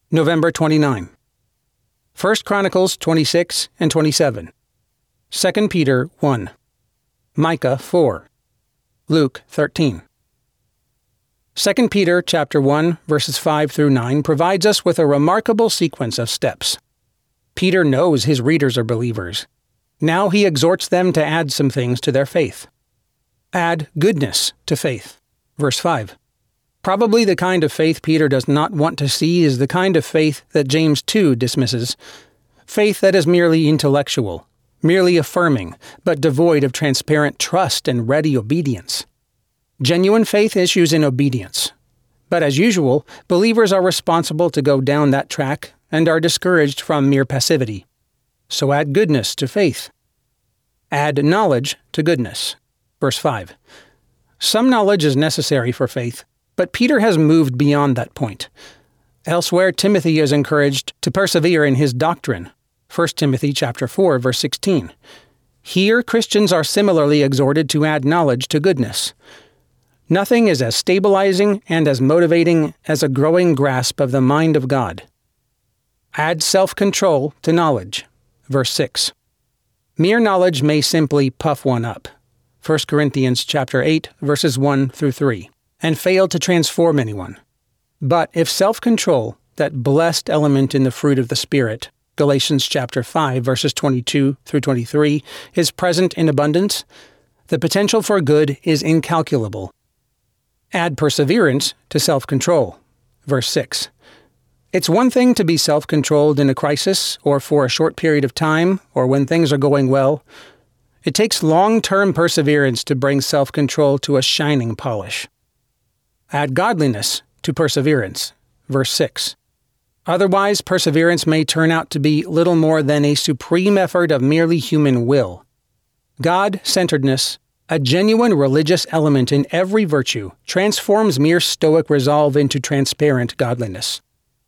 November 29. 1 Chronicles 26 and 27. 2 Peter 1. Micah 4. Luke 13. 2 Peter chapter 1, verses 5 through 9 provides us with a remarkable sequence of steps. Peter knows his readers are believers. Now he exhorts them to add some things to their faith. Add goodness to faith. Verse 5. Probably the kind of faith Peter does not want to see is the kind of faith that James 2 dismisses. Faith that is merely intellectual, merely affirming, but devoid of transparent trust and ready obedience. Genuine faith issues in obedience. But as usual, believers are responsible to go down that track and are discouraged from mere passivity. So add goodness to faith. Add knowledge to goodness. Verse 5. Some knowledge is necessary for faith, but Peter has moved beyond that point. Elsewhere, Timothy is encouraged to persevere in his doctrine. 1 Timothy chapter 4, verse 16. Here, Christians are similarly exhorted to add knowledge to goodness. Nothing is as stabilizing and as motivating as a growing grasp of the mind of God. Add self-control to knowledge. Verse 6. Mere knowledge may simply puff one up. 1 Corinthians chapter 8, verses 1 through 3. And fail to transform anyone. But if self-control, that blessed element in the fruit of the Spirit, Galatians chapter 5, verses 22 through 23, is present in abundance, the potential for good is incalculable. Add perseverance to self-control. Verse 6. It's one thing to be self-controlled in a crisis, or for a short period of time, or when things are going well. It takes long-term perseverance to bring self-control to a shining polish. Add godliness to perseverance. Verse 6. Otherwise, perseverance may turn out to be little more than a supreme effort of merely human will. God-centeredness, a genuine religious element in every virtue, transforms mere stoic resolve into transparent godliness.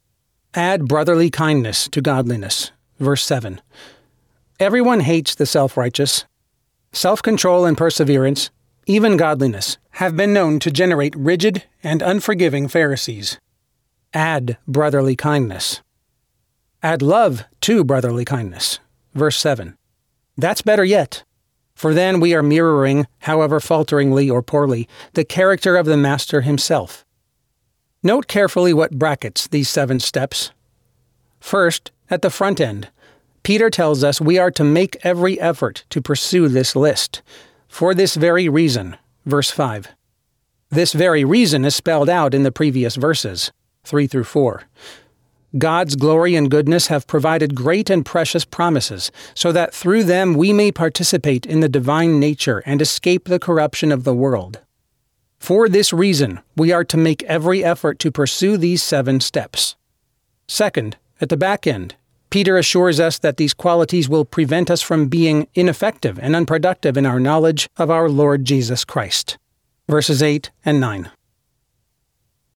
Add brotherly kindness to godliness. Verse 7. Everyone hates the self-righteous. Self-control and perseverance, even godliness, have been known to generate rigid and unforgiving Pharisees. Add brotherly kindness. Add love to brotherly kindness. Verse 7. That's better yet, for then we are mirroring, however falteringly or poorly, the character of the Master himself. Note carefully what brackets these 7 steps. First, at the front end, Peter tells us we are to make every effort to pursue this list. For this very reason, verse 5. This very reason is spelled out in the previous verses, 3 through 4. God's glory and goodness have provided great and precious promises, so that through them we may participate in the divine nature and escape the corruption of the world. For this reason, we are to make every effort to pursue these 7 steps. Second, at the back end, Peter assures us that these qualities will prevent us from being ineffective and unproductive in our knowledge of our Lord Jesus Christ. Verses 8 and 9.